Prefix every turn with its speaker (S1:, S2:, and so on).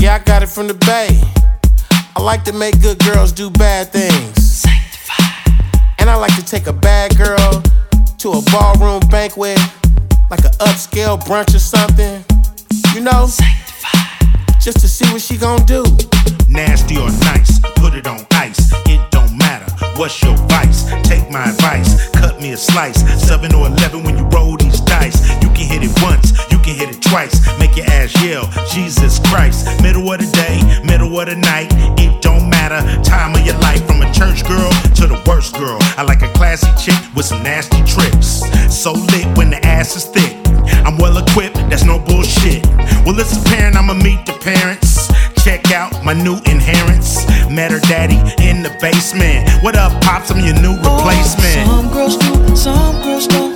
S1: Yeah, I got it from the Bay. I like to make good girls do bad things. And I like to take a bad girl to a ballroom banquet, like an upscale brunch or something. You know? Just to see what she gon' do.
S2: Nasty or nice, put it on ice. It don't matter, what's your vice? Take my advice, cut me a slice. 7 or 11 when you roll these dice. You can hit it once, you can hit it twice. Make your ass yell, Jesus Christ. Middle of the day, middle of the night. It don't matter, time of your life. From a church girl to the worst girl. I like a classy chick with some nasty tricks. So lit when the ass is thick. I'm well equipped, that's no bullshit. Well, it's apparent I'ma meet the parents. Check out my new inheritance. Met her daddy in the basement. What up, Pops? I'm your new replacement.
S3: Some girls do, some girls don't.